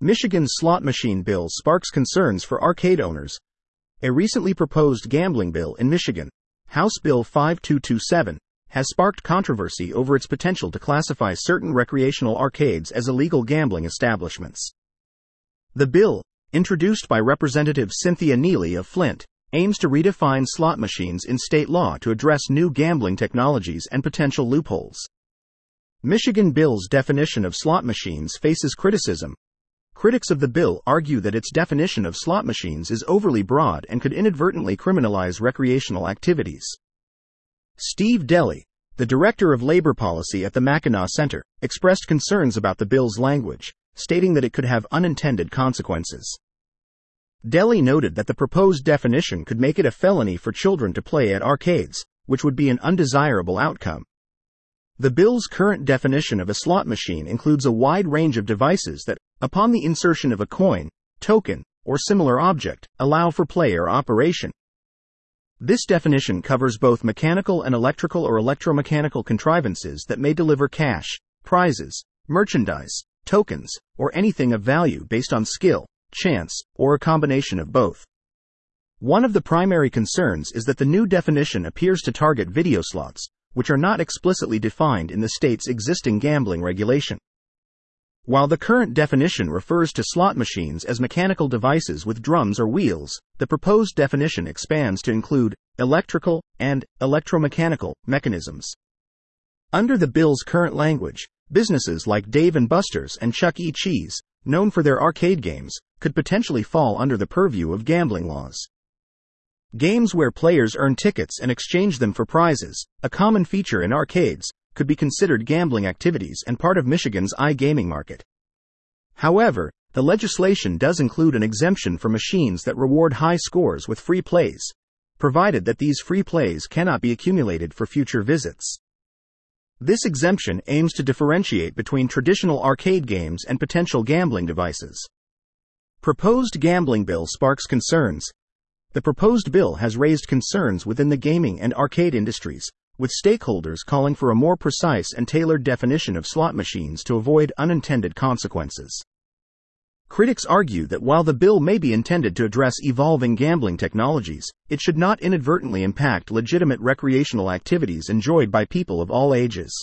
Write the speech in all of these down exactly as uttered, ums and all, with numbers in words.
Michigan's slot machine bill sparks concerns for arcade owners. A recently proposed gambling bill in Michigan, House Bill five two two seven, has sparked controversy over its potential to classify certain recreational arcades as illegal gambling establishments. The bill, introduced by Representative Cynthia Neely of Flint, aims to redefine slot machines in state law to address new gambling technologies and potential loopholes. Michigan bill's definition of slot machines faces criticism. Critics of the bill argue that its definition of slot machines is overly broad and could inadvertently criminalize recreational activities. Steve Delly, the director of labor policy at the Mackinac Center, expressed concerns about the bill's language, stating that it could have unintended consequences. Delly noted that the proposed definition could make it a felony for children to play at arcades, which would be an undesirable outcome. The bill's current definition of a slot machine includes a wide range of devices that, upon the insertion of a coin, token, or similar object, allow for play or operation. This definition covers both mechanical and electrical or electromechanical contrivances that may deliver cash, prizes, merchandise, tokens, or anything of value based on skill, chance, or a combination of both. One of the primary concerns is that the new definition appears to target video slots, which are not explicitly defined in the state's existing gambling regulation. While the current definition refers to slot machines as mechanical devices with drums or wheels, the proposed definition expands to include electrical and electromechanical mechanisms. Under the bill's current language, businesses like Dave and Buster's and Chuck E. Cheese, known for their arcade games, could potentially fall under the purview of gambling laws. Games where players earn tickets and exchange them for prizes, a common feature in arcades, could be considered gambling activities and part of Michigan's iGaming market. However, the legislation does include an exemption for machines that reward high scores with free plays, provided that these free plays cannot be accumulated for future visits. This exemption aims to differentiate between traditional arcade games and potential gambling devices. Proposed gambling bill sparks concerns. The proposed bill has raised concerns within the gaming and arcade industries, with stakeholders calling for a more precise and tailored definition of slot machines to avoid unintended consequences. Critics argue that while the bill may be intended to address evolving gambling technologies, it should not inadvertently impact legitimate recreational activities enjoyed by people of all ages.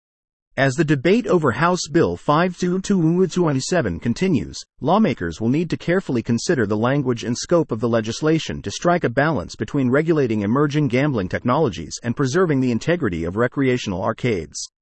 As the debate over House Bill five two two seven continues, lawmakers will need to carefully consider the language and scope of the legislation to strike a balance between regulating emerging gambling technologies and preserving the integrity of recreational arcades.